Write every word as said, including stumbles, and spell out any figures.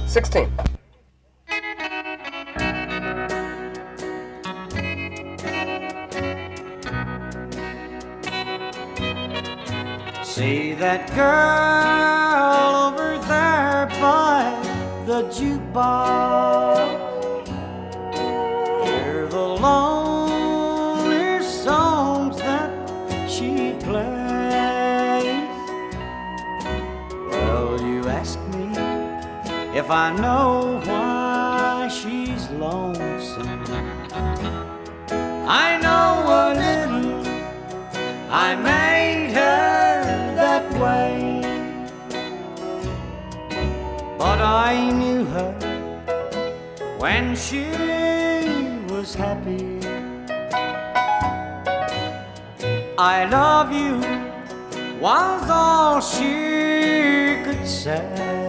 sixteen. See that girl over there by the jukebox. Hear the lonely songs that she plays. Well, you ask me if I know why she's lonesome. I know a little, I made her that way, but I knew her when she was happy. I love you was all she could say.